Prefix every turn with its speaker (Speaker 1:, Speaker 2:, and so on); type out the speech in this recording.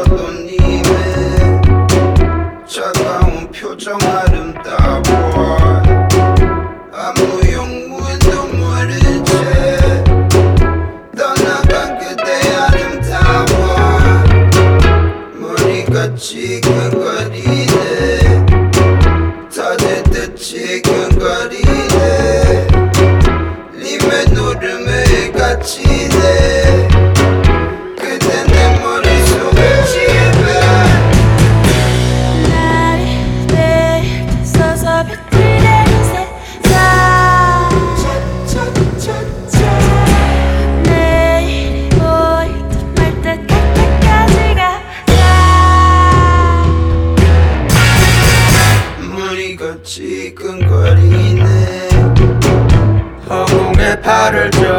Speaker 1: 너님의 차가운 표정 아름다워 아무 용무도 모른 채 떠나간 그대 아름다워 머리가 지근거리네 터질 듯 지근거리네 림의 노름을 갇히네 그대 내 머릿속에 지배
Speaker 2: 날 내일 서서 벽들의 세상 내일이 보일 듯 말 듯 할 때까지 가자
Speaker 1: 머리가 지근거리네 허공에 발을 줘